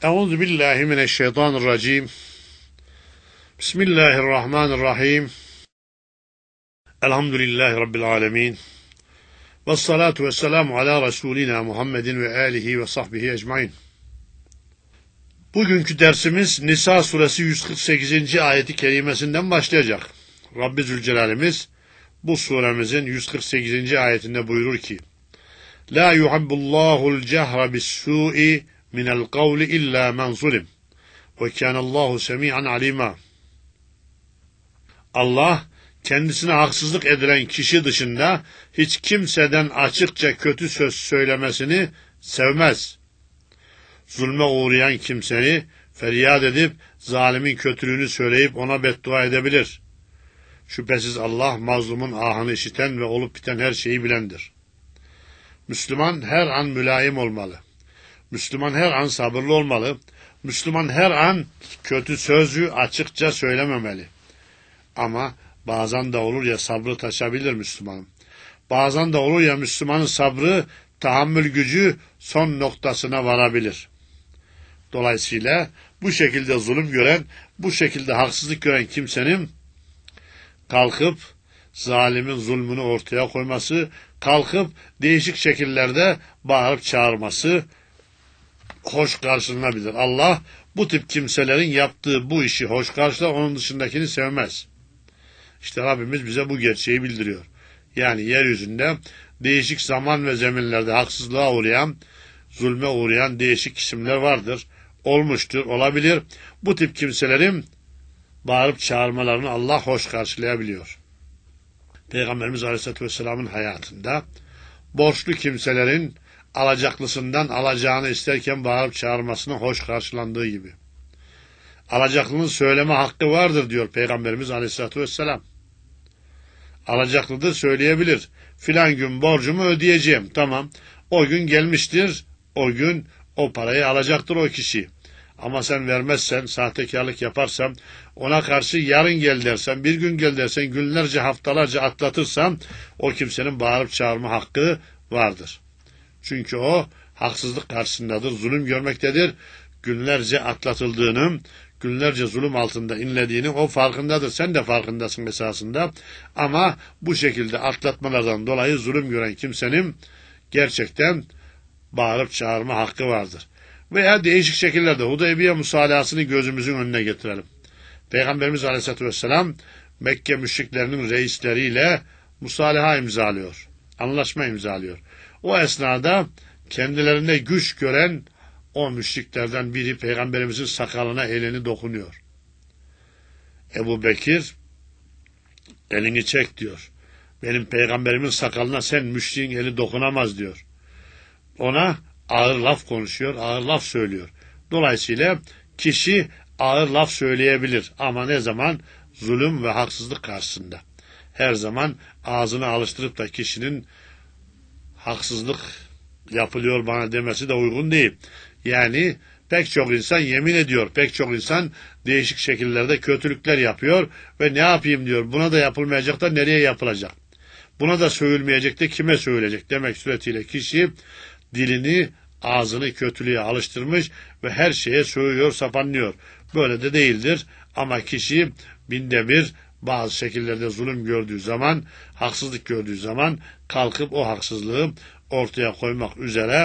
Euzu billahi mineşşeytanirracim. Bismillahirrahmanirrahim. Elhamdülillahi rabbil alamin. Ves salatu vesselamu ala Resulina Muhammedin ve alihi ve sahbihi ecmaîn. Bugünkü dersimiz Nisa suresi 148. ayeti kerimesinden başlayacak. Rabbi Zülcelal'imiz bu suremizin 148. ayetinde buyurur ki: La yuhibbullahul cehre bis-su'i minel kavli illa men zulim. Ve kânallâhu semî'an alîmâ. Allah, kendisine haksızlık edilen kişi dışında hiç kimseden açıkça kötü söz söylemesini sevmez. Zulme uğrayan kimseni feryat edip zalimin kötülüğünü söyleyip ona beddua edebilir. Şüphesiz Allah mazlumun ahını işiten ve olup biten her şeyi bilendir. Müslüman her an mülayim olmalı. Müslüman her an sabırlı olmalı. Müslüman her an kötü sözü açıkça söylememeli. Ama bazen de olur ya sabrı taşabilir Müslümanın. Bazen de olur ya Müslümanın sabrı, tahammül gücü son noktasına varabilir. Dolayısıyla bu şekilde zulüm gören, bu şekilde haksızlık gören kimsenin kalkıp zalimin zulmünü ortaya koyması, kalkıp değişik şekillerde bağırıp çağırması hoş karşılanabilir. Allah bu tip kimselerin yaptığı bu işi hoş karşılar, onun dışındakini sevmez. İşte Rabbimiz bize bu gerçeği bildiriyor. Yani yeryüzünde değişik zaman ve zeminlerde haksızlığa uğrayan, zulme uğrayan değişik isimler vardır. Olmuştur, olabilir. Bu tip kimselerin bağırıp çağırmalarını Allah hoş karşılayabiliyor. Peygamberimiz Aleyhisselatü Vesselam'ın hayatında borçlu kimselerin alacaklısından alacağını isterken bağırıp çağırmasına hoş karşılandığı gibi. Alacaklının söyleme hakkı vardır diyor Peygamberimiz Aleyhisselatü Vesselam. Alacaklıdır, söyleyebilir. Filan gün borcumu ödeyeceğim. Tamam. O gün gelmiştir. O gün o parayı alacaktır o kişi. Ama sen vermezsen, sahtekarlık yaparsan, ona karşı yarın gel dersen, bir gün gel dersen, günlerce, haftalarca atlatırsan o kimsenin bağırıp çağırma hakkı vardır. Çünkü o haksızlık karşısındadır, zulüm görmektedir. Günlerce atlatıldığının, günlerce zulüm altında inlediğini o farkındadır. Sen de farkındasın esasında. Ama bu şekilde atlatmalardan dolayı zulüm gören kimsenin gerçekten bağırıp çağırma hakkı vardır. Veya değişik şekillerde Hudeybiye musalahasını gözümüzün önüne getirelim. Peygamberimiz Aleyhisselatü Vesselam Mekke müşriklerinin reisleriyle musalaha imzalıyor. Anlaşma imzalıyor. O esnada kendilerine güç gören o müşriklerden biri Peygamberimizin sakalına elini dokunuyor. Ebu Bekir elini çek diyor. Benim peygamberimin sakalına sen müşriğin eli dokunamaz diyor. Ona ağır laf konuşuyor, ağır laf söylüyor. Dolayısıyla kişi ağır laf söyleyebilir ama ne zaman? Zulüm ve haksızlık karşısında. Her zaman ağzını alıştırıp da kişinin haksızlık yapılıyor bana demesi de uygun değil. Yani pek çok insan yemin ediyor, pek çok insan değişik şekillerde kötülükler yapıyor ve ne yapayım diyor, buna da yapılmayacak da nereye yapılacak? Buna da söyleyilmeyecek de kime söyleyecek demek suretiyle kişi dilini, ağzını kötülüğe alıştırmış ve her şeye söylüyor, sapanlıyor. Böyle de değildir ama kişi binde bir bazı şekillerde zulüm gördüğü zaman, haksızlık gördüğü zaman kalkıp o haksızlığı ortaya koymak üzere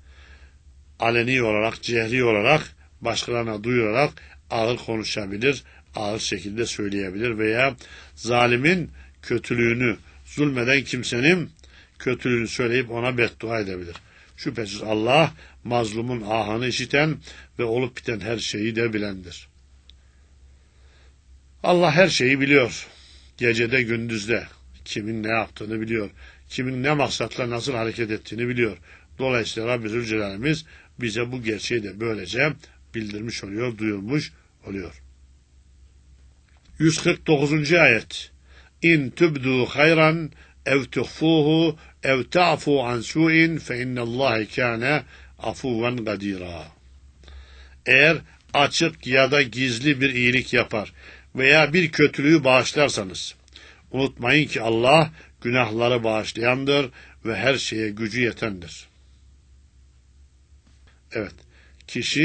aleni olarak, cehri olarak başkalarına duyurarak ağır konuşabilir, ağır şekilde söyleyebilir veya zalimin kötülüğünü, zulmeden kimsenin kötülüğünü söyleyip ona beddua edebilir. Şüphesiz Allah mazlumun ahını işiten ve olup biten her şeyi de bilendir. Allah her şeyi biliyor. Gecede gündüzde kimin ne yaptığını biliyor. Kimin ne maksatla nasıl hareket ettiğini biliyor. Dolayısıyla Rabbi Zülcelal'imiz bize bu gerçeği de böylece bildirmiş oluyor, duyurmuş oluyor. 149. ayet. İn tübdû hayran ev tuhfuhu ev ta'fu an su'in fe innallâhe kâne afuven gadîrâ. Eğer açık ya da gizli bir iyilik yapar veya bir kötülüğü bağışlarsanız, unutmayın ki Allah günahları bağışlayandır ve her şeye gücü yetendir. Evet, kişi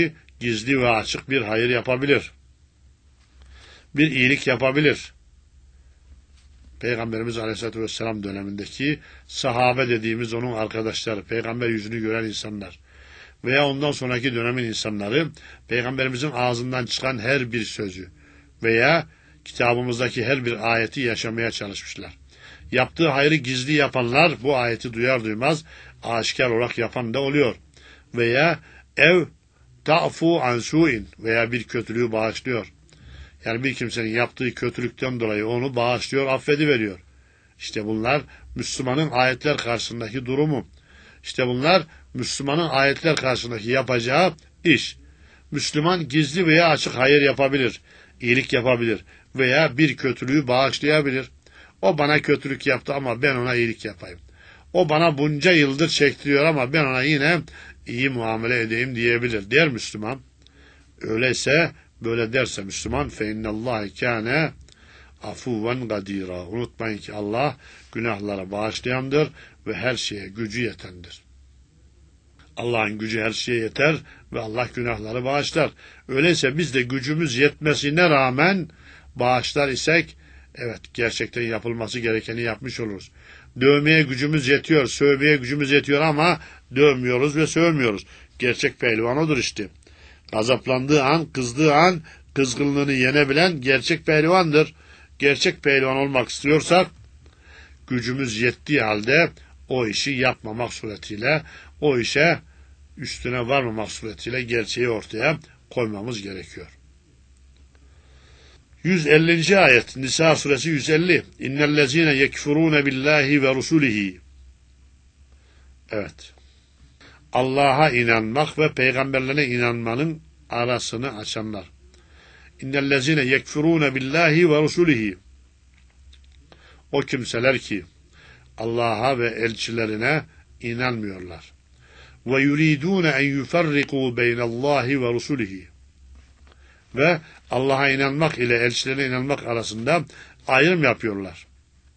gizli ve açık bir hayır yapabilir. Bir iyilik yapabilir. Peygamberimiz Aleyhisselatü Vesselam dönemindeki sahabe dediğimiz onun arkadaşları, peygamber yüzünü gören insanlar veya ondan sonraki dönemin insanları peygamberimizin ağzından çıkan her bir sözü veya kitabımızdaki her bir ayeti yaşamaya çalışmışlar. Yaptığı hayrı gizli yapanlar bu ayeti duyar duymaz aşikar olarak yapan da oluyor. Veya ev ta'fu an su'in veya bir kötülüğü bağışlıyor. Yani bir kimsenin yaptığı kötülükten dolayı onu bağışlıyor, affediveriyor. İşte bunlar Müslümanın ayetler karşısındaki durumu. İşte bunlar Müslümanın ayetler karşısındaki yapacağı iş. Müslüman gizli veya açık hayır yapabilir, iyilik yapabilir veya bir kötülüğü bağışlayabilir. O bana kötülük yaptı ama ben ona iyilik yapayım. O bana bunca yıldır çektiriyor ama ben ona yine iyi muamele edeyim diyebilir. Der Müslüman. Öyleyse böyle derse Müslüman فَاِنَّ اللّٰهِ كَانَ afuven gadira. Unutmayın ki Allah günahlara bağışlayandır ve her şeye gücü yetendir. Allah'ın gücü her şeye yeter ve Allah günahları bağışlar. Öyleyse biz de gücümüz yetmesine rağmen bağışlar isek, evet gerçekten yapılması gerekeni yapmış oluruz. Dövmeye gücümüz yetiyor, sövmeye gücümüz yetiyor ama dövmüyoruz ve sövmüyoruz. Gerçek pehlivan odur işte. Gazaplandığı an, kızdığı an kızgınlığını yenebilen gerçek pehlivandır. Gerçek pehlivan olmak istiyorsak gücümüz yettiği halde o işi yapmamak suretiyle, o işe üstüne varmamak suretiyle gerçeği ortaya koymamız gerekiyor. 150. ayet Nisa suresi 150. İnnellezine yekfurune billahi ve rusulihi. Evet. Allah'a inanmak ve peygamberlerine inanmanın arasını açanlar. İnnellezine yekfurune billahi ve rusulihi. O kimseler ki Allah'a ve elçilerine inanmıyorlar. Ve yuridune en yufarriku beynallahi ve rusulihi. Ve Allah'a inanmak ile elçilerine inanmak arasında ayrım yapıyorlar.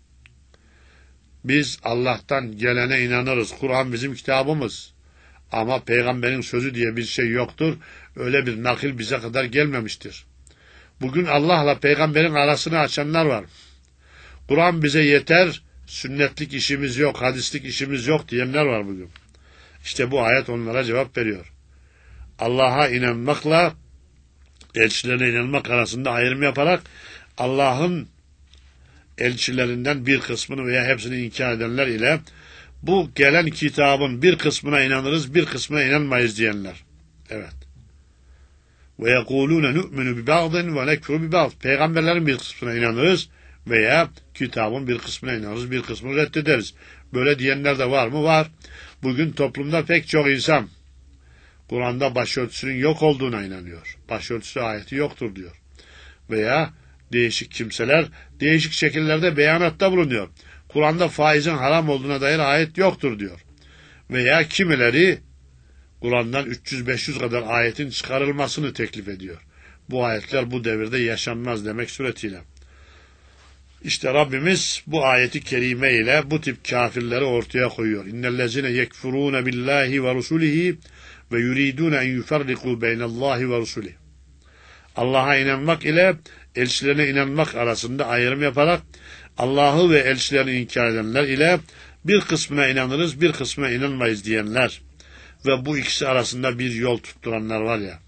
Biz Allah'tan gelene inanırız. Kur'an bizim kitabımız. Ama peygamberin sözü diye bir şey yoktur. Öyle bir nakil bize kadar gelmemiştir. Bugün Allah'la peygamberin arasını açanlar var. Kur'an bize yeter, sünnetlik işimiz yok, hadislik işimiz yok diyenler var bugün. İşte bu ayet onlara cevap veriyor. Allah'a inanmakla elçilerine inanmak arasında ayrım yaparak Allah'ın elçilerinden bir kısmını veya hepsini inkar edenler ile bu gelen kitabın bir kısmına inanırız, bir kısmına inanmayız diyenler. Evet. Ve yekulûne nu'minu bi ba'din ve nekfuru bi ba'd. Peygamberlerin bir kısmına inanırız veya kitabın bir kısmına inanırız, bir kısmını reddederiz. Böyle diyenler de var mı? Var. Bugün toplumda pek çok insan Kur'an'da başörtüsünün yok olduğuna inanıyor. Başörtüsü ayeti yoktur diyor. Veya değişik kimseler değişik şekillerde beyanatta bulunuyor. Kur'an'da faizin haram olduğuna dair ayet yoktur diyor. Veya kimileri Kur'an'dan 300-500 kadar ayetin çıkarılmasını teklif ediyor. Bu ayetler bu devirde yaşanmaz demek suretiyle. İşte Rabbimiz bu ayeti kerime ile bu tip kafirleri ortaya koyuyor. İnnellezine yekfurune billahi ve rusulihi ve yuridune en yufarriku beynallahi ve rusulihi. Allah'a inanmak ile elçilerine inanmak arasında ayrım yaparak Allah'ı ve elçilerini inkar edenler ile bir kısmına inanırız, bir kısmına inanmayız diyenler ve bu ikisi arasında bir yol tutturanlar var ya.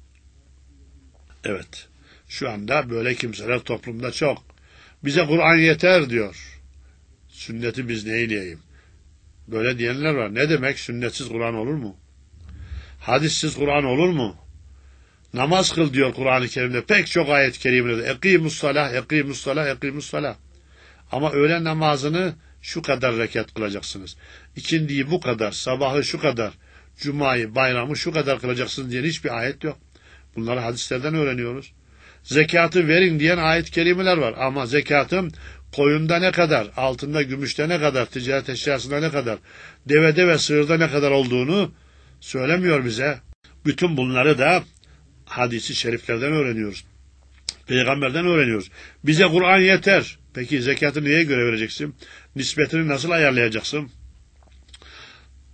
Evet, şu anda böyle kimseler toplumda çok. Bize Kur'an yeter diyor. Sünneti biz neyleyeyim? Böyle diyenler var. Ne demek sünnetsiz Kur'an olur mu? Hadissiz Kur'an olur mu? Namaz kıl diyor Kur'an-ı Kerim'de. Pek çok ayet-i kerimede. Ekimussalah, ekimussalah, ekimussalah. Ama öğlen namazını şu kadar rekat kılacaksınız. İkindiyi bu kadar, sabahı şu kadar, cumayı, bayramı şu kadar kılacaksınız diye hiçbir ayet yok. Bunları hadislerden öğreniyoruz. Zekatı verin diyen ayet-i kerimeler var. Ama zekatın koyunda ne kadar, altında, gümüşte ne kadar, ticaret eşyasında ne kadar, devede ve sığırda ne kadar olduğunu söylemiyor bize. Bütün bunları da hadisi şeriflerden öğreniyoruz. Peygamberden öğreniyoruz. Bize Kur'an yeter. Peki zekatı neye göre vereceksin? Nispetini nasıl ayarlayacaksın?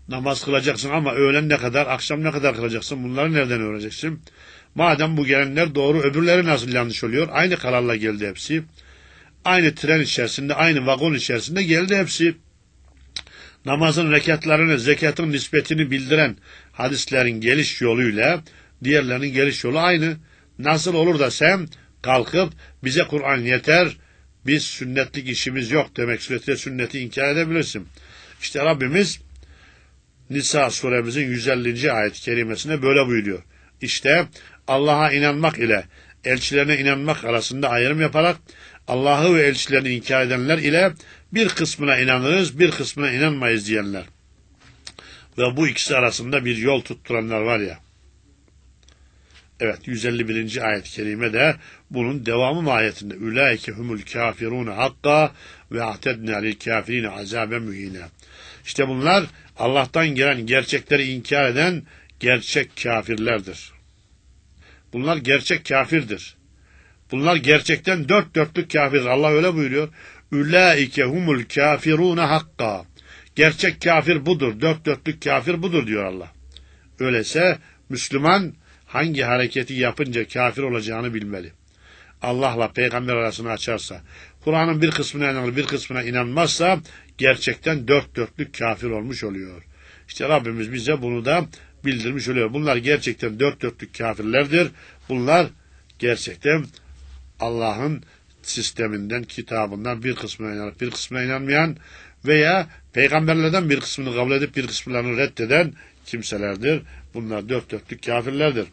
Namaz kılacaksın ama öğlen ne kadar, akşam ne kadar kılacaksın? Bunları nereden öğreneceksin? Madem bu gelenler doğru, öbürleri nasıl yanlış oluyor? Aynı kararla geldi hepsi. Aynı tren içerisinde, aynı vagon içerisinde geldi hepsi. Namazın rekatlarını, zekatın nispetini bildiren hadislerin geliş yoluyla diğerlerinin geliş yolu aynı. Nasıl olur da sen kalkıp bize Kur'an yeter, biz sünnetlik işimiz yok demek suretiyle sünneti inkar edebilirsin. İşte Rabbimiz Nisa suremizin 150. ayet-i kerimesinde böyle buyuruyor. İşte Allah'a inanmak ile elçilerine inanmak arasında ayrım yaparak Allah'ı ve elçilerini inkar edenler ile bir kısmına inanırız, bir kısmına inanmayız diyenler. Ve bu ikisi arasında bir yol tutturanlar var ya. Evet, 151. ayet-i kerime de bunun devamı ayetinde. Ulaike humul kafirun hakka ve atedna lil kafirine azaben mühine. İşte bunlar Allah'tan gelen gerçekleri inkar eden gerçek kafirlerdir. Bunlar gerçek kafirdir. Bunlar gerçekten dört dörtlük kafirdir. Allah öyle buyuruyor. Ulaike humul kafirun hakka. Gerçek kafir budur. Dört dörtlük kafir budur diyor Allah. Öyleyse Müslüman hangi hareketi yapınca kafir olacağını bilmeli. Allah'la peygamber arasını açarsa, Kur'an'ın bir kısmına inanır, bir kısmına inanmazsa gerçekten dört dörtlük kafir olmuş oluyor. İşte Rabbimiz bize bunu da bildirmiş oluyor. Bunlar gerçekten dört dörtlük kafirlerdir. Bunlar gerçekten Allah'ın sisteminden, kitabından bir kısmına inanıp bir kısmına inanmayan veya peygamberlerden bir kısmını kabul edip bir kısmını reddeden kimselerdir. Bunlar dört dörtlük kafirlerdir.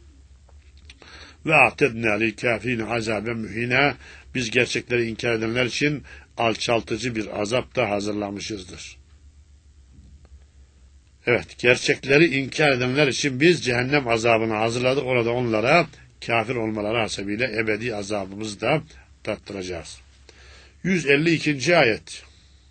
Ve a'tedna lil kafirine azaben mühine. Biz gerçekleri inkar edenler için alçaltıcı bir azap da hazırlamışızdır. Evet, gerçekleri inkar edenler için biz cehennem azabını hazırladık. Orada onlara kafir olmaları hasebiyle ebedi azabımızı da tattıracağız. 152. ayet.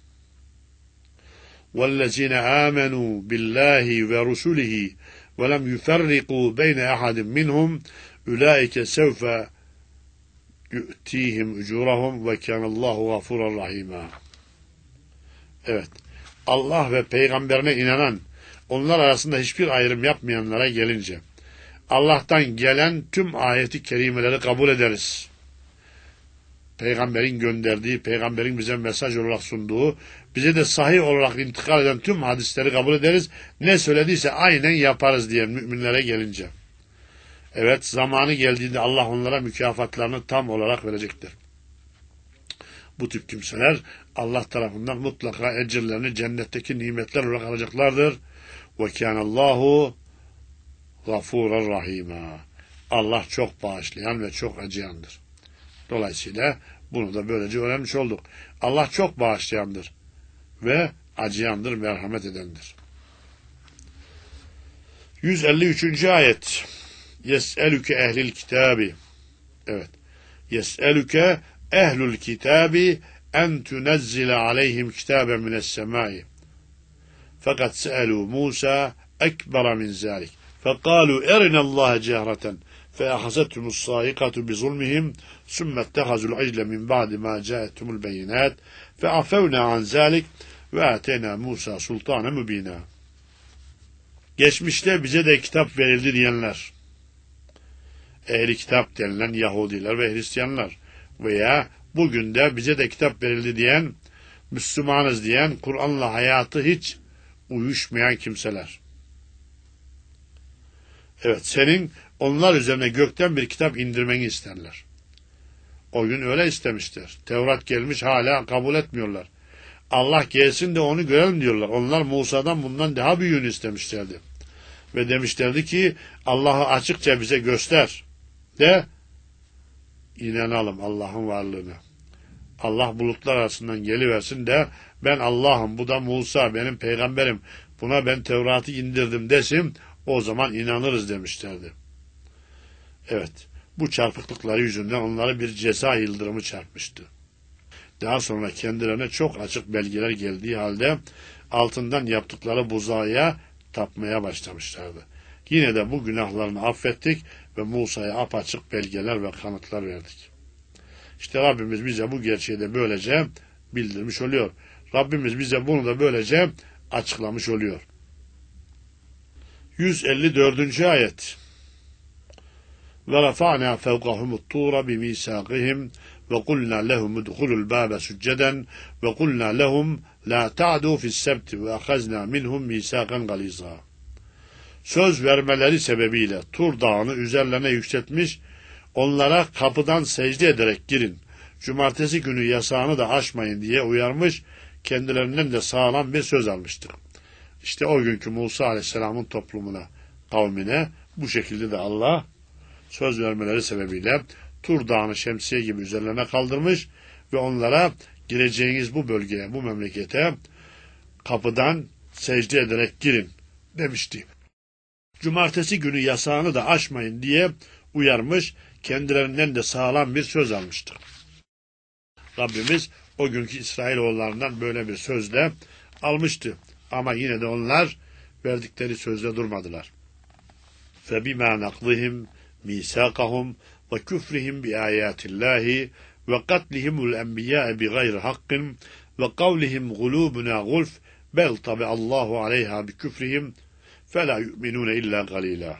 وَالَّذِينَ آمَنُوا بِاللّٰهِ وَرُسُلِهِ وَلَمْ يُفَرِّقُوا بَيْنَ أَحَدٍ مِّنْهُمْ اُولَٰئِكَ سَوْفَ يُؤْتِيهِمْ اُجُورَهُمْ وَكَانَ اللّٰهُ غَفُورًا رَحِيمًا. Evet, Allah ve peygamberine inanan, onlar arasında hiçbir ayrım yapmayanlara gelince, Allah'tan gelen tüm ayeti kerimeleri kabul ederiz. Peygamberin gönderdiği, peygamberin bize mesaj olarak sunduğu, bize de sahih olarak intikal eden tüm hadisleri kabul ederiz. Ne söylediyse aynen yaparız diyen müminlere gelince. Evet, zamanı geldiğinde Allah onlara mükafatlarını tam olarak verecektir. Bu tip kimseler Allah tarafından mutlaka ecirlerini cennetteki nimetler olarak alacaklardır. وَكَانَ اللّٰهُ غَفُورًا رَحِيمًا. Allah çok bağışlayan ve çok acıyandır. Dolayısıyla bunu da böylece öğrenmiş olduk. Allah çok bağışlayandır ve acıyandır, merhamet edendir. 153. ayet. Yes'elüke ehlil kitabi. Evet. Yes'elüke ehlül kitabi en tunezzile aleyhim kitaben mine's-semai. Fakat se'elû Musa ekbera min zâlik. Fekâlû erinallâhe cehreten. فَأَخَذَتْهُمُ الصَّاعِقَةُ بِظُلْمِهِمْ ثُمَّ اتَّخَذُوا الْعِجْلَ مِنْ بَعْدِ مَا جَاءَتْهُمُ الْبَيِّنَاتُ فَعَفَوْنَا عَنْ ذَلِكَ وَآتَيْنَا مُوسَى سُلْطَانًا مُب۪ينًا. Geçmişte bize de kitap verildi diyenler, ehli kitap denilen Yahudiler ve Hristiyanlar veya bugün de bize de kitap verildi diyen, Müslümanız diyen, Kur'an'la hayatı hiç uyuşmayan kimseler. Evet, senin onlar üzerine gökten bir kitap indirmeni isterler. O gün öyle istemişler. Tevrat gelmiş, hala kabul etmiyorlar. Allah gelsin de onu görelim diyorlar. Onlar Musa'dan bundan daha büyüğünü istemişlerdi. Ve demişlerdi ki Allah'ı açıkça bize göster de inanalım Allah'ın varlığına. Allah bulutlar arasından geliversin de ben Allah'ım, bu da Musa benim peygamberim, buna ben Tevrat'ı indirdim desin, o zaman inanırız demişlerdi. Evet, bu çarpıklıkları yüzünden onlara bir ceza yıldırımı çarpmıştı. Daha sonra kendilerine çok açık belgeler geldiği halde altından yaptıkları buzağa tapmaya başlamışlardı. Yine de bu günahlarını affettik ve Musa'ya apaçık belgeler ve kanıtlar verdik. İşte Rabbimiz bize bu gerçeği de böylece bildirmiş oluyor. Rabbimiz bize bunu da böylece açıklamış oluyor. 154. ayet. Ve rafa'na fevkahumut tura bimisaqihim ve kulna lehum udhulul bâbe succeden ve kulna lehum la ta'du fi's-sebti ve ahazna minhum misaqan galiza. Söz vermeleri sebebiyle Tur Dağı'nı üzerlerine yükseltmiş, onlara kapıdan secde ederek girin, cumartesi günü yasağını da aşmayın diye uyarmış, kendilerinden de sağlam bir söz almıştır. İşte o günkü Musa Aleyhisselam'ın toplumuna, kavmine bu şekilde de Allah söz vermeleri sebebiyle Tur Dağı'nı şemsiye gibi üzerlerine kaldırmış ve onlara gireceğiniz bu bölgeye, bu memlekete kapıdan secde ederek girin demişti. Cumartesi günü yasağını da aşmayın diye uyarmış, kendilerinden de sağlam bir söz almıştır. Rabbimiz o günkü İsrailoğullarından böyle bir sözle almıştı. Ama yine de onlar verdikleri sözle durmadılar. فَبِمَا نَقْضِهِمْ مِيثَاقَهُمْ وَكُفْرِهِمْ بِآيَاتِ اللّٰهِ وَقَتْلِهِمُ الْاَنْبِيَاءَ بِغَيْرِ حَقٍّ وَقَوْلِهِمْ غُلُوبُنَا غُلْفٌ بَلْ طَبَعَ اللّٰهُ عَلَيْهَا بِكُفْرِهِمْ فَلَا يُؤْمِنُونَ إِلَّا قَلِيلًا.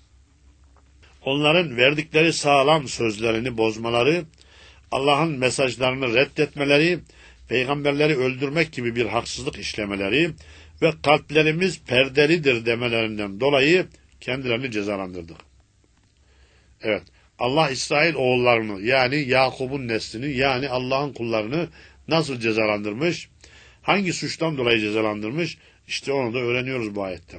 Onların verdikleri sağlam sözlerini bozmaları, Allah'ın mesajlarını reddetmeleri, peygamberleri öldürmek gibi bir haksızlık işlemeleri ve kalplerimiz perdelidir demelerinden dolayı kendilerini cezalandırdık. Evet, Allah İsrail oğullarını yani Yakub'un neslini yani Allah'ın kullarını nasıl cezalandırmış? Hangi suçtan dolayı cezalandırmış? İşte onu da öğreniyoruz bu ayetten.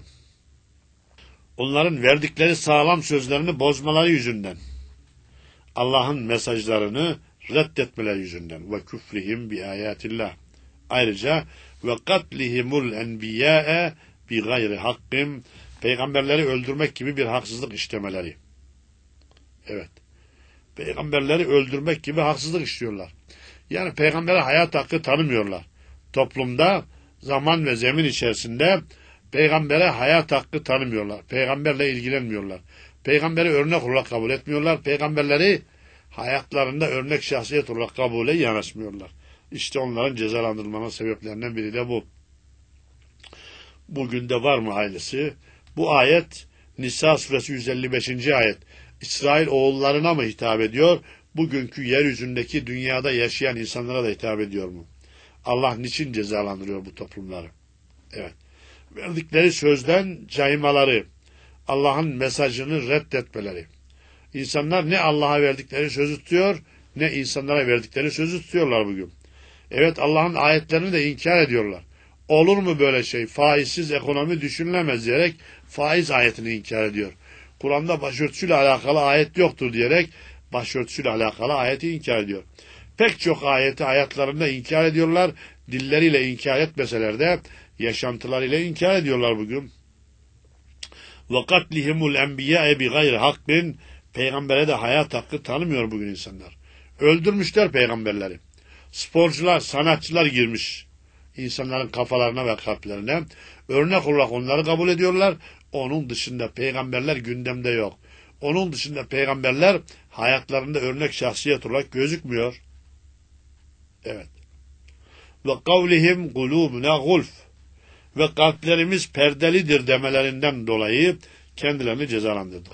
Onların verdikleri sağlam sözlerini bozmaları yüzünden, Allah'ın mesajlarını reddetmeleri yüzünden ve küfrihim bi ayatillah. Ayrıca ve katlihimul enbiya'e bi gayri hakkim, peygamberleri öldürmek gibi bir haksızlık işlemeleri. Evet. Peygamberleri öldürmek gibi haksızlık işliyorlar. Yani peygambere hayat hakkı tanımıyorlar. Toplumda zaman ve zemin içerisinde peygambere hayat hakkı tanımıyorlar. Peygamberle ilgilenmiyorlar. Peygamberi örnek olarak kabul etmiyorlar. Peygamberleri hayatlarında örnek şahsiyet olarak kabule yanaşmıyorlar. İşte onların cezalandırılmanın sebeplerinden biri de bu. Bugün de var mı ailesi? Bu ayet Nisa suresi 155. ayet. İsrail oğullarına mı hitap ediyor? Bugünkü yeryüzündeki dünyada yaşayan insanlara da hitap ediyor mu? Allah niçin cezalandırıyor bu toplumları? Evet. Verdikleri sözden caymaları, Allah'ın mesajını reddetmeleri. İnsanlar ne Allah'a verdikleri sözü tutuyor, ne insanlara verdikleri sözü tutuyorlar bugün. Evet, Allah'ın ayetlerini de inkar ediyorlar. Olur mu böyle şey? Faizsiz ekonomi düşünülemez diyerek faiz ayetini inkar ediyor. Kur'an'da başörtüsüyle alakalı ayet yoktur diyerek başörtüsüyle alakalı ayeti inkar ediyor. Pek çok ayeti hayatlarında inkar ediyorlar. Dilleriyle inkar etmeseler de yaşantılarıyla inkar ediyorlar bugün. وَقَتْلِهِمُ الْاَنْبِيَاءَ بِغَيْرِ حَقٍّ, peygambere de hayat hakkı tanımıyor bugün insanlar. Öldürmüşler peygamberleri. Sporcular, sanatçılar girmiş insanların kafalarına ve kalplerine. Örnek olarak onları kabul ediyorlar. Onun dışında peygamberler gündemde yok. Onun dışında peygamberler hayatlarında örnek şahsiyet olarak gözükmüyor. Evet. Ve kavlihim kulubuna gulf, ve kalplerimiz perdelidir demelerinden dolayı kendilerini cezalandırdık.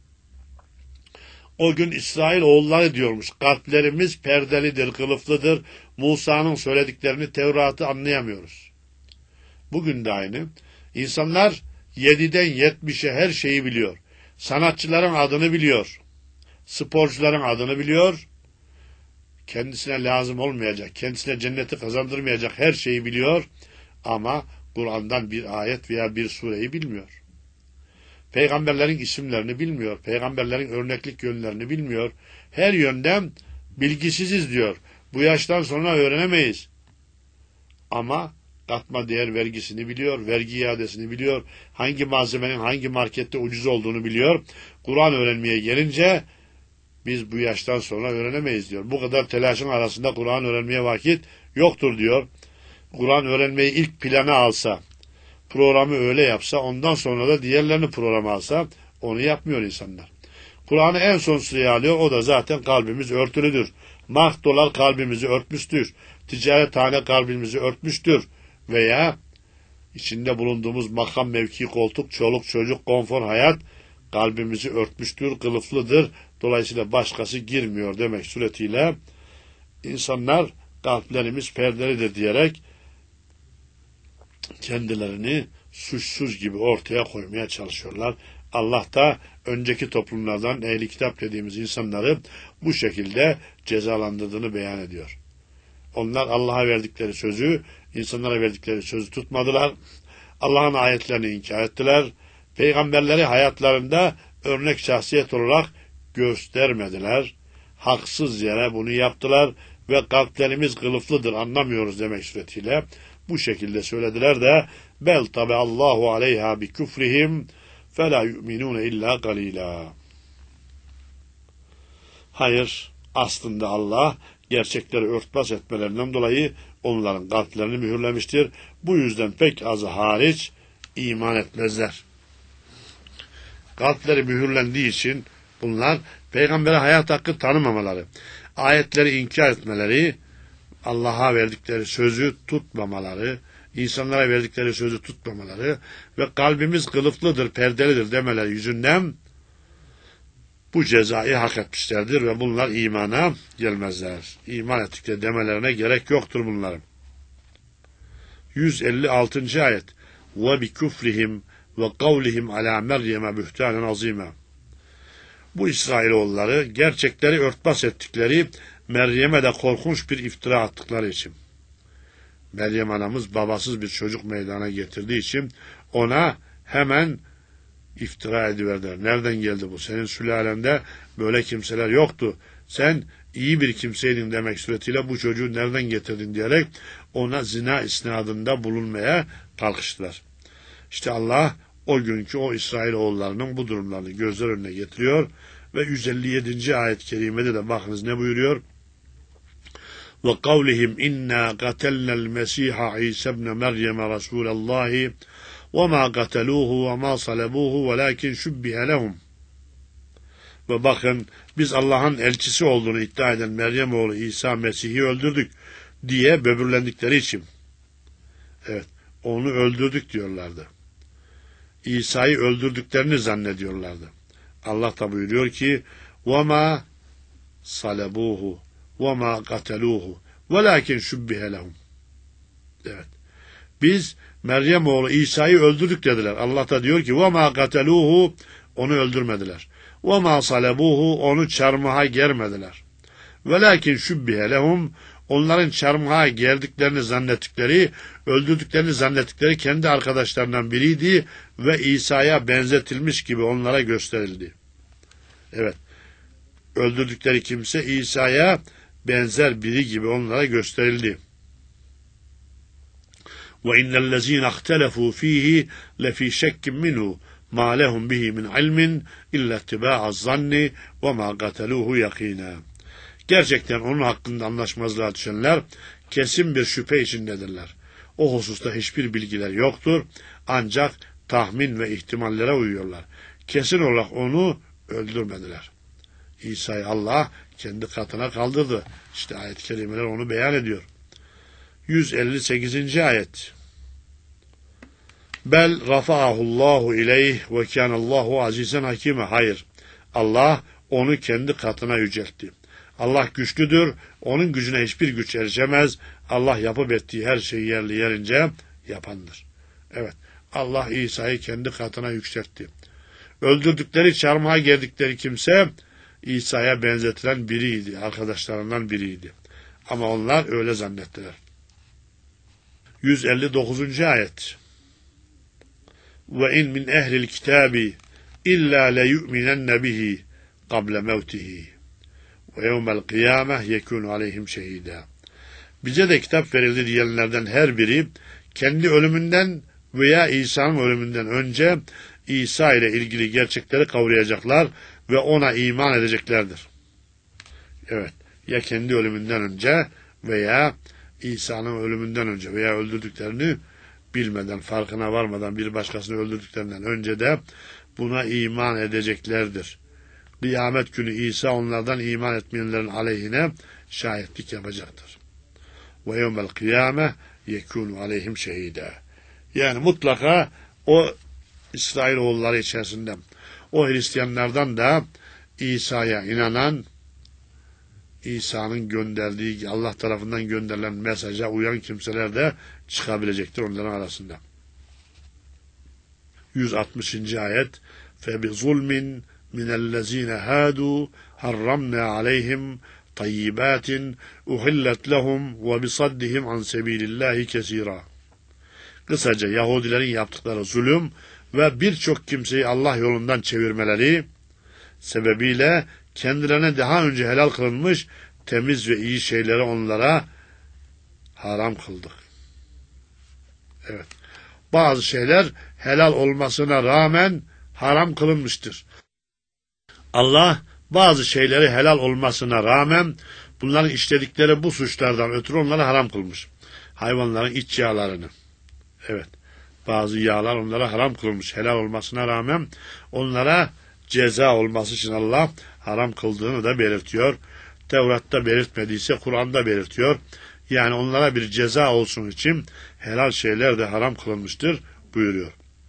O gün İsrail oğulları diyormuş, kalplerimiz perdelidir, kılıflıdır, Musa'nın söylediklerini, Tevrat'ı anlayamıyoruz. Bugün de aynı. İnsanlar 7'den 70'e her şeyi biliyor. Sanatçıların adını biliyor. Sporcuların adını biliyor. Kendisine lazım olmayacak, kendisine cenneti kazandırmayacak her şeyi biliyor. Ama Kur'an'dan bir ayet veya bir sureyi bilmiyor. Peygamberlerin isimlerini bilmiyor. Peygamberlerin örneklik yönlerini bilmiyor. Her yönden bilgisiziz diyor. Bu yaştan sonra öğrenemeyiz. Ama katma değer vergisini biliyor, vergi iadesini biliyor, hangi malzemenin hangi markette ucuz olduğunu biliyor. Kur'an öğrenmeye gelince biz bu yaştan sonra öğrenemeyiz diyor. Bu kadar telaşın arasında Kur'an öğrenmeye vakit yoktur diyor. Kur'an öğrenmeyi ilk plana alsa, programı öyle yapsa, ondan sonra da diğerlerini programa alsa, onu yapmıyor insanlar. Kur'an'ı en son sıraya alıyor, o da zaten kalbimiz örtülüdür. Mark dolar kalbimizi örtmüştür. Ticarethane kalbimizi örtmüştür. Veya içinde bulunduğumuz makam, mevki, koltuk, çoluk, çocuk, konfor, hayat kalbimizi örtmüştür, kılıflıdır. Dolayısıyla başkası girmiyor demek suretiyle insanlar kalplerimiz perdelidir diyerek kendilerini suçsuz gibi ortaya koymaya çalışıyorlar. Allah da önceki toplumlardan ehli kitap dediğimiz insanları bu şekilde cezalandırdığını beyan ediyor. Onlar Allah'a verdikleri sözü, insanlara verdikleri sözü tutmadılar. Allah'ın ayetlerini inkar ettiler. Peygamberleri hayatlarında örnek şahsiyet olarak göstermediler. Haksız yere bunu yaptılar ve kalplerimiz kılıflıdır, anlamıyoruz demek suretiyle bu şekilde söylediler de bel tabi Allahu aleyha bi küfrihim fela yu'minun illa qalila. Hayır, aslında Allah gerçekleri örtbas etmelerinden dolayı onların kalplerini mühürlemiştir. Bu yüzden pek azı hariç iman etmezler. Kalpleri mühürlendiği için bunlar peygambere hayat hakkı tanımamaları, ayetleri inkar etmeleri, Allah'a verdikleri sözü tutmamaları, insanlara verdikleri sözü tutmamaları ve kalbimiz kılıflıdır, perdelidir demeleri yüzünden bu cezayı hak etmişlerdir ve bunlar imana gelmezler. İman ettikleri demelerine gerek yoktur bunların. 156. ayet ve bi küfrihim ve kavlihim ala Meryem'e bühtanen azime. Bu İsrailoğulları gerçekleri örtbas ettikleri Meryem'e de korkunç bir iftira attıkları için. Meryem anamız babasız bir çocuk meydana getirdiği için ona hemen iftira ediverdiler. Nereden geldi bu? Senin sülalende böyle kimseler yoktu. Sen iyi bir kimseydin demek suretiyle bu çocuğu nereden getirdin diyerek ona zina isnadında bulunmaya kalkıştılar. İşte Allah o günkü o İsrailoğullarının bu durumlarını gözler önüne getiriyor ve 157. ayet-i kerimede de bakınız ne buyuruyor? Ve kavlihim inna qatelna'l Mesiha İsa ibn Meryem Resulallah ve ma qataluhu ve ma salabuhu velakin şubbihe lehum. Ve bakın biz Allah'ın elçisi olduğunu iddia eden Meryem oğlu İsa Mesih'i öldürdük diye böbürlendikleri için. Evet, onu öldürdük diyorlardı. İsa'yı öldürdüklerini zannediyorlardı. Allah da buyuruyor ki وَمَا صَلَبُوهُ وَمَا قَتَلُوهُ وَلَاكِنْ شُبِّهَ لَهُمْ. Evet. Biz Meryem oğlu İsa'yı öldürdük dediler. Allah da diyor ki وَمَا قَتَلُوهُ onu öldürmediler. وَمَا صَلَبُوهُ onu çarmıha germediler. وَلَاكِنْ شُبِّهَ لَهُمْ onların çarmıha gerdiklerini zannettikleri, öldürdüklerini zannettikleri kendi arkadaşlarından biriydi ve İsa'ya benzetilmiş gibi onlara gösterildi. Evet, öldürdükleri kimse İsa'ya benzer biri gibi onlara gösterildi. وَاِنَّ الَّذ۪ينَ اخْتَلَفُوا ف۪يهِ لَف۪ي شَكٍّ مِّنْهُ مَا لَهُمْ بِهِ مِنْ عِلْمٍ اِلَّا اتِّبَاعَ الظَّنِّ وَمَا قَتَلُوهُ يَق۪ينًا. Gerçekten onun hakkında anlaşmazlığa düşenler kesin bir şüphe içindedirler. O hususta hiçbir bilgiler yoktur. Ancak tahmin ve ihtimallere uyuyorlar. Kesin olarak onu öldürmediler. İsa'yı Allah kendi katına kaldırdı. İşte ayet-i kerimeler onu beyan ediyor. 158. ayet. Bel rafa'ahullahu ileyh ve kânallahu azizen hakime. Hayır. Allah onu kendi katına yüceltti. Allah güçlüdür. Onun gücüne hiçbir güç erişemez. Allah yapıp ettiği her şeyi yerli yerince yapandır. Evet. Allah İsa'yı kendi katına yükseltti. Öldürdükleri, çarmıha gerdikleri kimse İsa'ya benzetilen biriydi. Arkadaşlarından biriydi. Ama onlar öyle zannettiler. 159. ayet. Ve in min ehlil kitabi illa leyu'minenne bihi qabla mevtihi ve yevmel kıyameh yekûnu aleyhim şehîdâ. Bize de kitap verildi diyenlerden her biri kendi ölümünden veya İsa'nın ölümünden önce İsa ile ilgili gerçekleri kavrayacaklar ve ona iman edeceklerdir. Evet, ya kendi ölümünden önce veya İsa'nın ölümünden önce veya öldürdüklerini bilmeden, farkına varmadan bir başkasını öldürdüklerinden önce de buna iman edeceklerdir. Kıyamet günü İsa onlardan iman etmeyenlerin aleyhine şahitlik yapacaktır. Ve yevmel kıyame yekûnu aleyhim şehîdâ. Yani mutlaka o İsrailoğulları içerisinde o Hristiyanlardan da İsa'ya inanan, İsa'nın gönderdiği, Allah tarafından gönderilen mesaja uyan kimseler de çıkabilecektir onların arasında. 160. ayet فَبِظُلْمٍ مِنَ الَّذ۪ينَ هَادُوا حَرَّمْنَا عَلَيْهِمْ طَيِّبَاتٍ اُحِلَّتْ لَهُمْ وَبِصَدِّهِمْ عَنْ سَب۪يلِ اللّٰهِ كَثِيرًا. Kısaca Yahudilerin yaptıkları zulüm ve birçok kimseyi Allah yolundan çevirmeleri sebebiyle kendilerine daha önce helal kılınmış temiz ve iyi şeyleri onlara haram kıldık. Evet. Bazı şeyler helal olmasına rağmen haram kılınmıştır. Allah bazı şeyleri helal olmasına rağmen bunların işledikleri bu suçlardan ötürü onları haram kılmış. Hayvanların iç yağlarını. Evet. Bazı yağlar onlara haram kılmış. Helal olmasına rağmen onlara ceza olması için Allah haram kıldığını da belirtiyor. Tevrat'ta belirtmediyse Kur'an'da belirtiyor. Yani onlara bir ceza olsun için helal şeyler de haram kılınmıştır buyuruyor.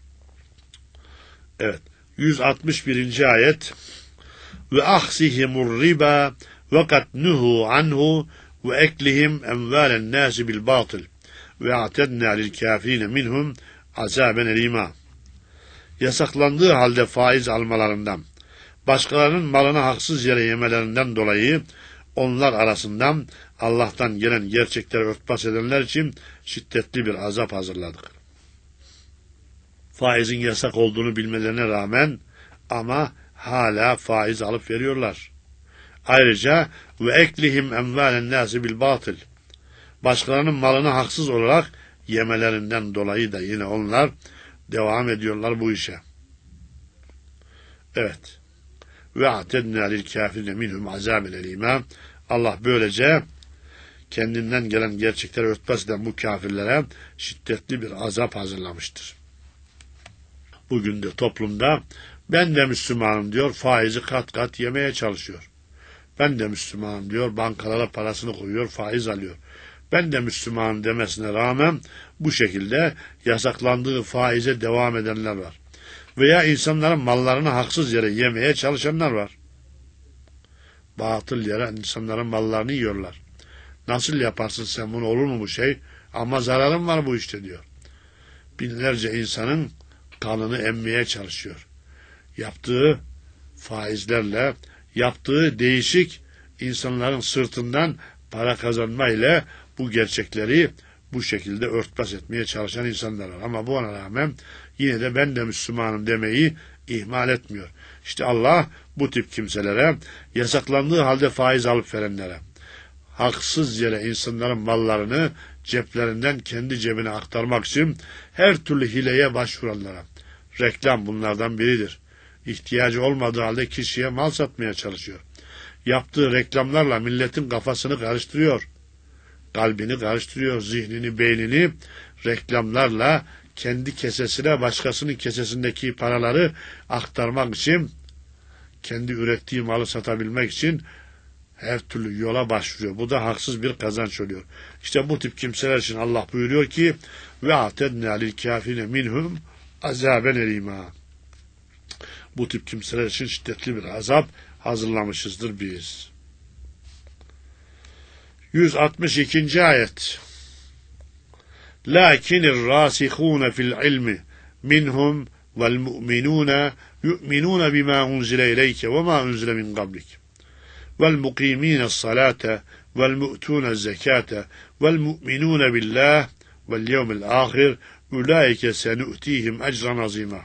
Evet. 161. ayet ve ahsihimur riba ve kat nuhu anhu ve eklihim emvalen nasi bil batıl ve a'tedna lil kafirine minhum azaben elima. Yasaklandığı halde faiz almalarından, başkalarının malını haksız yere yemelerinden dolayı onlar arasından Allah'tan gelen gerçekleri örtbas edenler için şiddetli bir azap hazırladık. Faizin yasak olduğunu bilmelerine rağmen ama hala faiz alıp veriyorlar. Ayrıca ve eklihim emvalen nasi bil batıl. Başkalarının malını haksız olarak yemelerinden dolayı da yine onlar devam ediyorlar bu işe. Evet. Ve a'tedna lil kafirine minhum azaben elima. Allah böylece kendinden gelen gerçekleri örtbas eden bu kafirlere şiddetli bir azap hazırlamıştır. Bugün de toplumda ben de Müslümanım diyor, faizi kat kat yemeye çalışıyor. Ben de Müslümanım diyor, bankalara parasını koyuyor, faiz alıyor. Ben de Müslümanım demesine rağmen bu şekilde yasaklandığı faize devam edenler var. Veya insanların mallarını haksız yere yemeye çalışanlar var. Batıl yere insanların mallarını yiyorlar. Nasıl yaparsın sen bunu, olur mu bu şey? Ama zararım var bu işte diyor. Binlerce insanın kanını emmeye çalışıyor. Yaptığı faizlerle, yaptığı değişik insanların sırtından para kazanma ile bu gerçekleri bu şekilde örtbas etmeye çalışan insanlar var. Ama buna rağmen yine de ben de Müslümanım demeyi ihmal etmiyor. İşte Allah bu tip kimselere, yasaklandığı halde faiz alıp verenlere, haksız yere insanların mallarını ceplerinden kendi cebine aktarmak için her türlü hileye başvuranlara, reklam bunlardan biridir. İhtiyacı olmadığı halde kişiye mal satmaya çalışıyor. Yaptığı reklamlarla milletin kafasını karıştırıyor. Kalbini karıştırıyor, zihnini, beynini reklamlarla kendi kesesine başkasının kesesindeki paraları aktarmak için, kendi ürettiği malı satabilmek için her türlü yola başvuruyor. Bu da haksız bir kazanç oluyor. İşte bu tip kimseler için Allah buyuruyor ki ve atedna lil kafirine minhum azaben elima. Bu tip kimseler için şiddetli bir azap hazırlamışızdır biz. 162. ayet. Lakinir rasihun fil ilmi minhum vel mu'minun yu'minun bima unzile ileyke ve ma unzile min qablik vel muqimines salate vel mu'tune zekate vel mu'minun billah vel yevmil ahir ulaike senu'tihim ecran azima.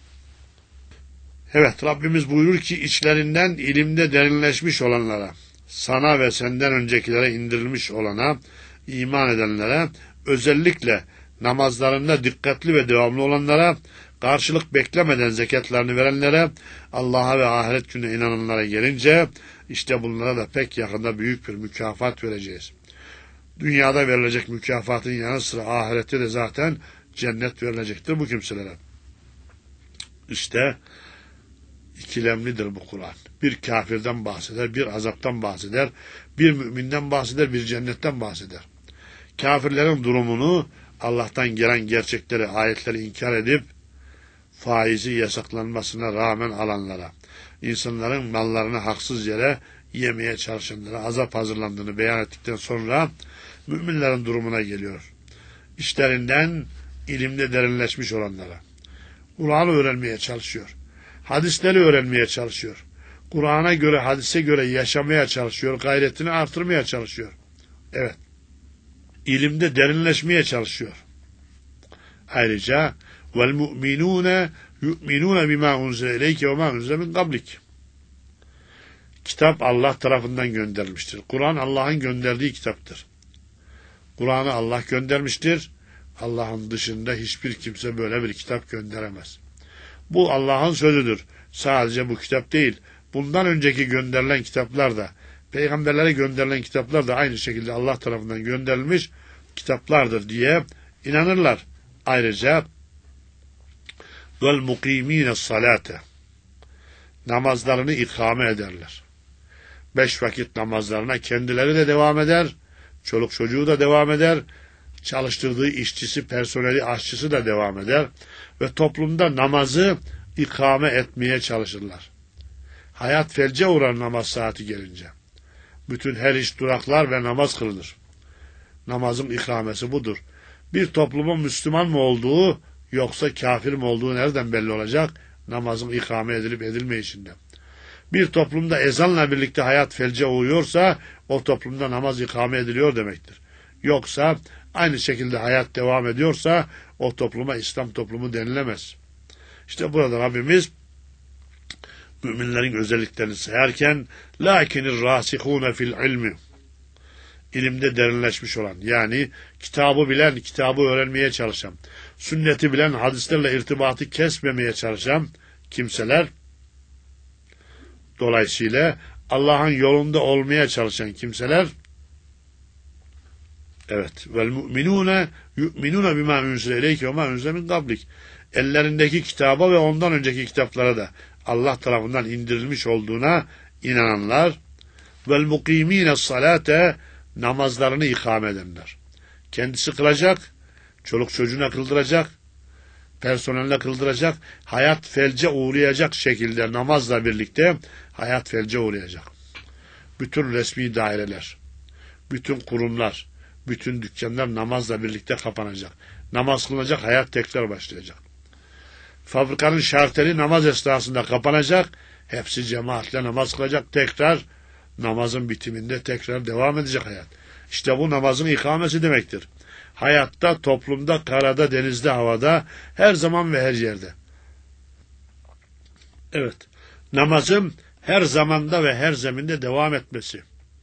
Evet, Rabbimiz buyurur ki içlerinden ilimde derinleşmiş olanlara, sana ve senden öncekilere indirilmiş olana, iman edenlere, özellikle namazlarında dikkatli ve devamlı olanlara, karşılık beklemeden zekatlarını verenlere, Allah'a ve ahiret gününe inananlara gelince, işte bunlara da pek yakında büyük bir mükafat vereceğiz. Dünyada verilecek mükafatın yanı sıra ahirette de zaten cennet verilecektir bu kimselere. İşte ikilemlidir bu Kur'an. Bir kafirden bahseder, bir azaptan bahseder, bir müminden bahseder, bir cennetten bahseder. Kafirlerin durumunu Allah'tan gelen gerçekleri, ayetleri inkar edip faizi yasaklanmasına rağmen alanlara, insanların mallarını haksız yere yemeye çalışanlara azap hazırlandığını beyan ettikten sonra müminlerin durumuna geliyor. İşlerinden ilimde derinleşmiş olanlara, Kur'an'ı öğrenmeye çalışıyor, hadisleri öğrenmeye çalışıyor, Kur'an'a göre, hadise göre yaşamaya çalışıyor, gayretini artırmaya çalışıyor. Evet, ilimde derinleşmeye çalışıyor. Ayrıca vel mu'minune yu'minune bima unzile ileyke ve ma unzile min qablik. Kitap Allah tarafından gönderilmiştir. Kur'an Allah'ın gönderdiği kitaptır. Kur'an'ı Allah göndermiştir. Allah'ın dışında hiçbir kimse böyle bir kitap gönderemez. Bu Allah'ın sözüdür. Sadece bu kitap değil. Bundan önceki gönderilen kitaplar da, peygamberlere gönderilen kitaplar da aynı şekilde Allah tarafından gönderilmiş kitaplardır diye inanırlar. Ayrıca vel mukimine salate, namazlarını ikame ederler. 5 vakit namazlarına kendileri de devam eder, çoluk çocuğu da devam eder, çalıştırdığı işçisi, personeli, aşçısı da devam eder ve toplumda namazı ikame etmeye çalışırlar. Hayat felce uğrar namaz saati gelince. Bütün her iş duraklar ve namaz kılınır. Namazın ikamesi budur. Bir toplumun Müslüman mı olduğu yoksa kafir mi olduğu nereden belli olacak? Namazın ikame edilip edilmeyişinden. Bir toplumda ezanla birlikte hayat felce uğruyorsa o toplumda namaz ikame ediliyor demektir. Yoksa aynı şekilde hayat devam ediyorsa o topluma İslam toplumu denilemez. İşte burada Rabbimiz müminlerin özelliklerini sayarken lakinir rasihune fil ilmi, ilimde derinleşmiş olan, yani kitabı bilen, kitabı öğrenmeye çalışan, sünneti bilen, hadislerle irtibatı kesmemeye çalışan kimseler, dolayısıyla Allah'ın yolunda olmaya çalışan kimseler, evet, vel mu'minune yu'minune bima unzile ileyke ve ma unzile min qablik, ellerindeki kitaba ve ondan önceki kitaplara da Allah tarafından indirilmiş olduğuna inananlar, vel mukimine salate, namazlarını ikame edenler. Kendisi kılacak, çoluk çocuğuna kıldıracak, personeline kıldıracak, hayat felce uğrayacak şekilde namazla birlikte hayat felce uğrayacak. Bütün resmi daireler, bütün kurumlar, bütün dükkanlar namazla birlikte kapanacak. Namaz kılınacak, hayat tekrar başlayacak. Fabrikanın şarteli namaz esnasında kapanacak, hepsi cemaatle namaz kılacak, tekrar namazın bitiminde tekrar devam edecek hayat. İşte bu namazın ikamesi demektir. Hayatta, toplumda, karada, denizde, havada, her zaman ve her yerde. Evet, namazın her zamanda ve her zeminde devam etmesi.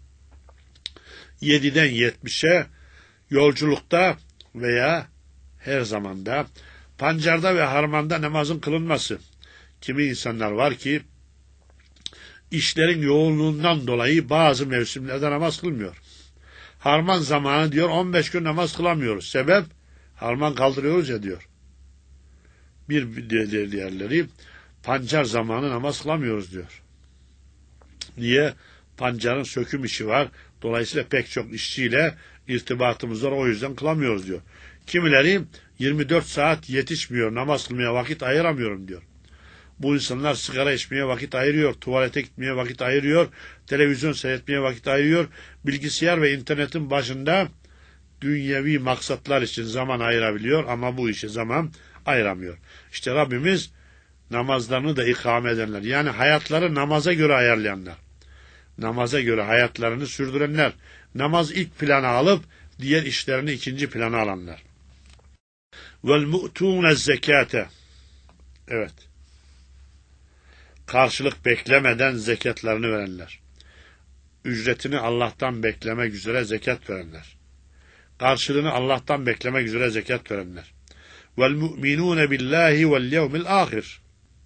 7'den 70'e yolculukta veya her zamanda, pancarda ve harmanda namazın kılınması. Kimi insanlar var ki işlerin yoğunluğundan dolayı bazı mevsimlerde namaz kılmıyor. Harman zamanı diyor 15 gün namaz kılamıyoruz. Sebep? Harman kaldırıyoruz ya diyor. Bir diğerleri pancar zamanı namaz kılamıyoruz diyor. Niye? Pancarın söküm işi var. Dolayısıyla pek çok işçiyle irtibatımız var. O yüzden kılamıyoruz diyor. Kimileri 24 saat yetişmiyor. Namaz kılmaya vakit ayıramıyorum diyor. Bu insanlar sigara içmeye vakit ayırıyor, tuvalete gitmeye vakit ayırıyor, televizyon seyretmeye vakit ayırıyor, bilgisayar ve internetin başında dünyevi maksatlar için zaman ayırabiliyor ama bu işe zaman ayıramıyor. İşte Rabbimiz namazlarını da ikame edenler, yani hayatları namaza göre ayarlayanlar, namaza göre hayatlarını sürdürenler, namaz ilk plana alıp diğer işlerini ikinci plana alanlar. Vel mu'tûne zekâte. Evet. Karşılık beklemeden zekatlarını verenler. Ücretini Allah'tan beklemek üzere zekat verenler. Karşılığını Allah'tan beklemek üzere zekat verenler. Vel mu'minûne billahi vel yevmil âhir.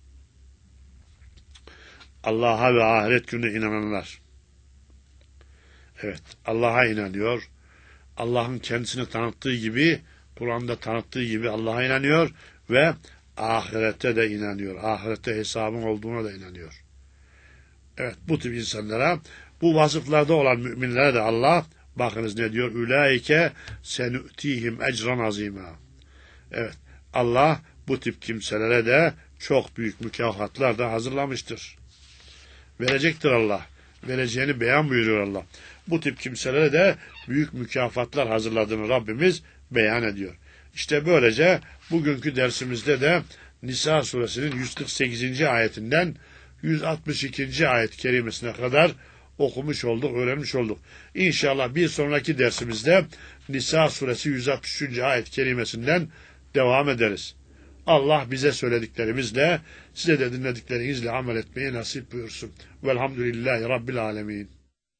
Allah'a ve ahiret gününe inananlar. Evet, Allah'a inanıyor. Allah'ın kendisini tanıttığı gibi, Kur'an'da tanıttığı gibi Allah'a inanıyor ve ahirete de inanıyor. Ahirette hesabın olduğuna da inanıyor. Evet, bu tip insanlara, bu vasıflarda olan müminlere de Allah Bakınız ne diyor? Ulaike senü'tihim ecran azima. Evet, Allah bu tip kimselere de çok büyük mükafatlar da hazırlamıştır. Verecektir Allah. Vereceğini beyan buyuruyor Allah. Bu tip kimselere de büyük mükafatlar hazırladığını Rabbimiz beyan ediyor. İşte böylece bugünkü dersimizde de Nisa suresinin 148. ayetinden 162. ayet-i kerimesine kadar okumuş olduk, öğrenmiş olduk. İnşallah bir sonraki dersimizde Nisa suresi 163. ayet-i kerimesinden devam ederiz. Allah bize söylediklerimizle, size de dinlediklerinizle amel etmeyi nasip buyursun. Velhamdülillahi Rabbil alemin.